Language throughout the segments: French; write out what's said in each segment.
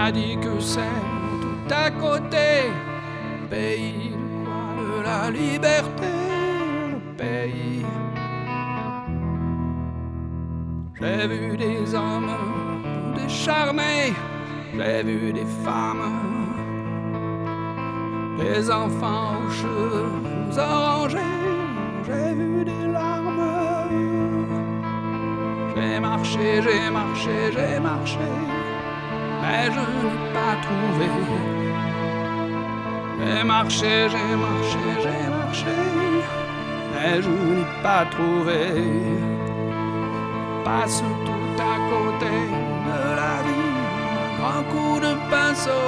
m'a dit que c'est tout à côté, le pays de la liberté, le pays. J'ai vu des hommes décharnés, j'ai vu des femmes, des enfants aux cheveux orangés, j'ai vu des larmes. J'ai marché, j'ai marché, j'ai marché, mais je n'ai pas trouvé. J'ai marché, j'ai marché, j'ai marché, mais je n'ai pas trouvé. Passe tout à côté de la vie, un grand coup de pinceau.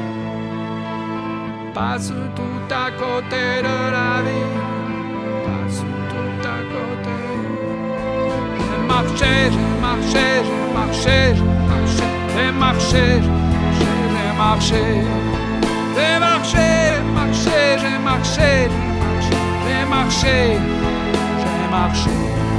Passe tout à côté de la vie, passe tout à côté. J'ai marché, j'ai marché, j'ai marché, j'ai marché, j'ai marché, j'ai marché, j'ai marché, j'ai marché, j'ai marché, j'ai marché.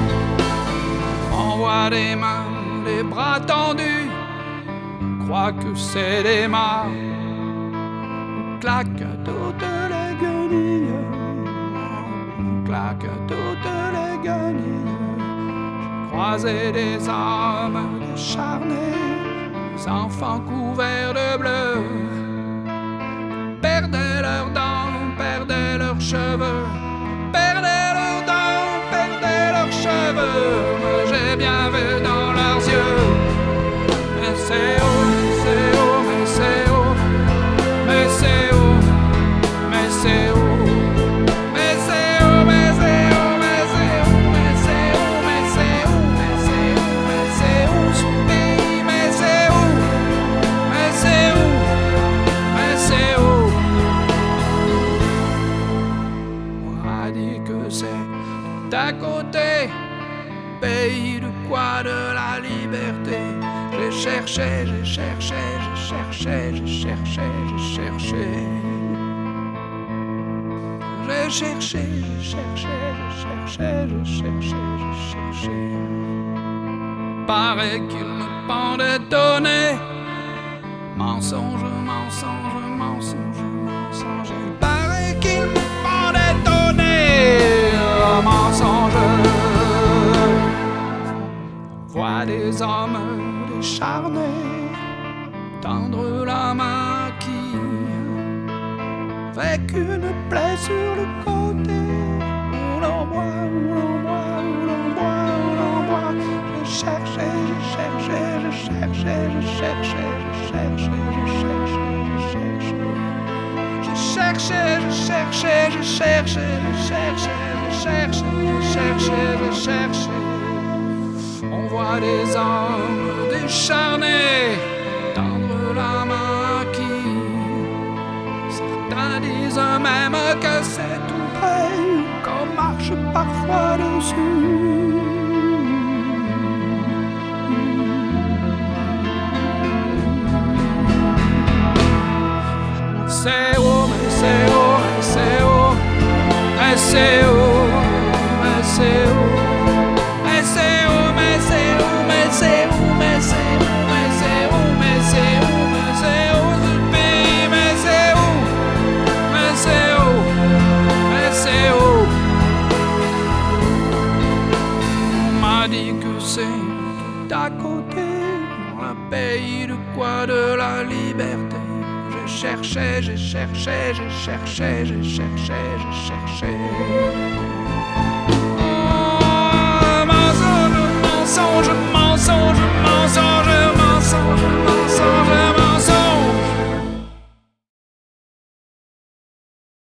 On voit des mains, des bras tendus, on croit que c'est des mains. On claque toutes les guenilles, on claque toutes les guenilles. J'ai croisé des hommes décharnés, des enfants couverts de bleu, perdaient leurs dents, perdaient leurs cheveux, perdaient leurs dents, perdaient leurs cheveux. J'ai bien vu dans leurs yeux, mais c'est haut, mais c'est haut, mais c'est haut, mais c'est haut, mais c'est haut, mais c'est haut, mais c'est haut, mais c'est haut, mais c'est haut, mais c'est haut, mais c'est haut, mais c'est haut, ce pays, mais c'est haut, mais c'est haut, mais c'est haut. On m'a dit que c'est tout à côté, pays de quoi, de la liberté. J'ai cherché, j'ai cherché, j'ai cherché, j'ai cherché, j'ai cherché. J'ai cherché, j'ai cherché, j'ai cherché, j'ai cherché, j'ai cherché. Paraît qu'il me pendait donner. Mensonge, mensonge, mensonge, mensonge. Paraît qu'il me pendait donner. Mensonge. Vois des hommes décharnés tendre la main à qui, avec une plaie sur le côté, où l'on boit, où l'on boit, où l'on boit, où l'on boit. Je cherchais, je cherchais, je cherchais, je cherchais, je cherchais, je cherchais, je cherchais. Je cherchais, je cherchais, je cherchais, je cherchais, je cherchais, je cherchais, je cherchais. On voit des hommes décharnés tendre la main à qui, certains disent même que c'est tout près, qu'on marche parfois dessus. C'est haut, mais c'est haut, mais c'est haut, mais c'est haut, mais c'est haut. Mais c'est où, mais c'est où, mais c'est où, mais c'est où, mais c'est où, mais c'est où, mais c'est où ce pays, mais c'est où, mais c'est où, mais c'est où. On m'a dit que c'est tout à côté, le pays de quoi, de la liberté. J'ai cherché, j'ai cherché, j'ai cherché, j'ai cherché, j'ai cherché.